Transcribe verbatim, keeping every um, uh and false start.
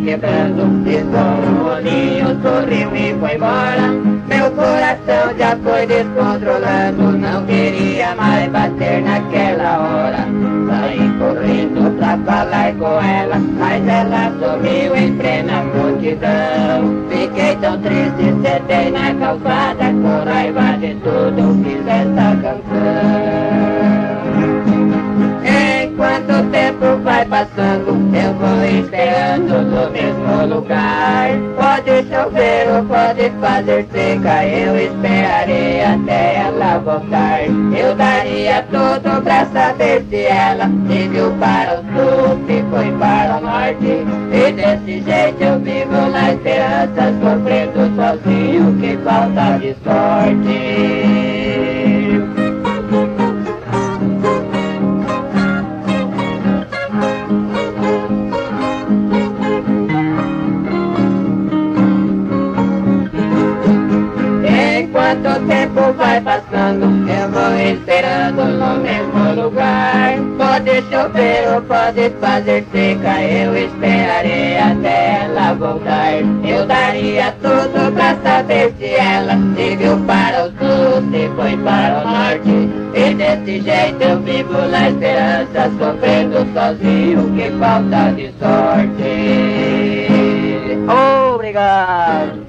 quebrando. Piscou o olhinho, sorriu e foi embora. Meu coração já foi descontrolando, não queria mais bater naquela hora. Saí correndo pra falar com ela, mas ela sumiu em plena multidão. Fiquei tão triste, sentei na calçada, com raiva de tudo fiz essa canção. Enquanto o tempo vai passando, eu vou esperando no mesmo lugar. Pode chover ou pode fazer seca, eu esperarei até ela voltar. Eu daria tudo pra saber se ela seguiu para o sul, se foi para o norte. E desse jeito eu vivo na esperança, sofrendo sozinho, que falta de sorte. Enquanto o tempo vai passando, eu vou esperando no mesmo lugar. Pode chover ou pode fazer seca, eu esperarei até ela voltar. Eu daria tudo pra saber se ela seguiu para o sul, se foi para o norte. E desse jeito eu vivo na esperança, sofrendo sozinho, que falta de sorte. Obrigado.